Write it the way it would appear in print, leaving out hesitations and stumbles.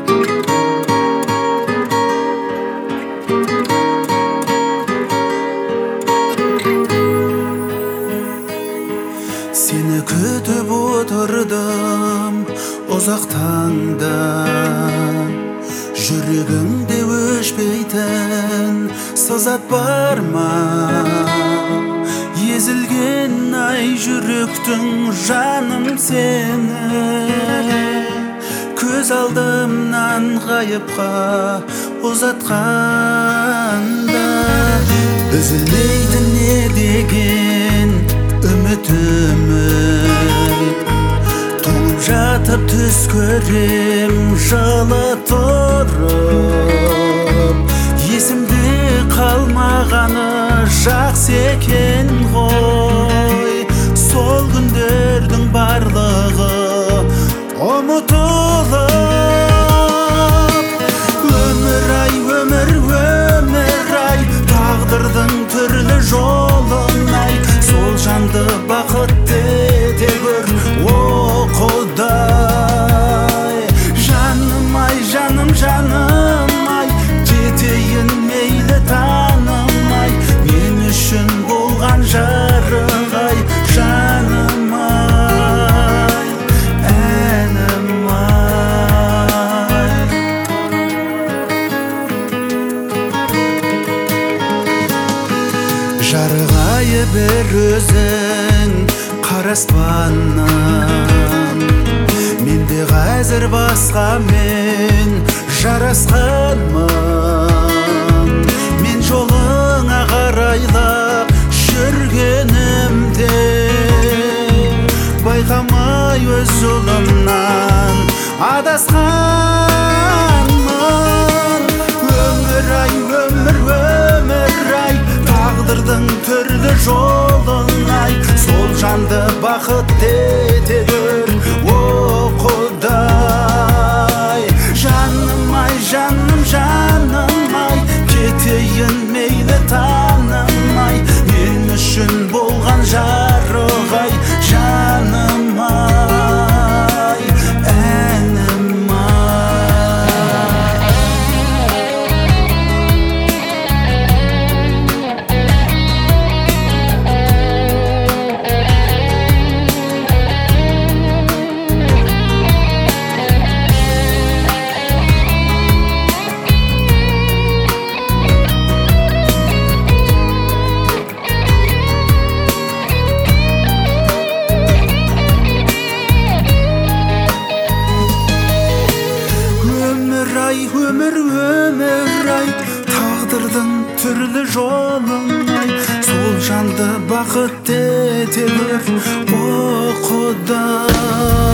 Seni kütüp oturdum uzaktan Yüreğimde öşpeyten sazat barma Ezilgen ay yürektin canım seni Köz aldımdan gayıpka uzatkanda Üzülmeydin ne degen ümitimi Tonup jatıp түз көрем жылы тұрып Есімде қалмағаны жақсы екен ғой Сол күндердің барлығы ұмытылып Өмір ай, өмір, өмір ай Тағдырдың түрлі жолын ай Сол жанды бақытты ете көр о Құдай Жаным ай, жаным, жаным ай Жетейін мейлі таным ай Мен үшін болған жарық ай Жаным ай, әнім ай Жарық айы бір өзің қараспаннан Менде қазір басқамен жарасқанмын Мен жолыңа қарайлап жүргенімде Байқамай өз жолымнан адасқанмын Өмір ай, өмір, өмір ай Тағдырдың түрлі жолын ай Сол жанды бақытты ете көр о Құдай Жаным ай, жаным, жаным ай Кетейін мейлі таным ай Мен үшін болған жарық ай Жаным ай, әнім Өмір, өмір ай Тағдырдың түрлі жолын ай Сол жанды бақытты ете көр о Құдай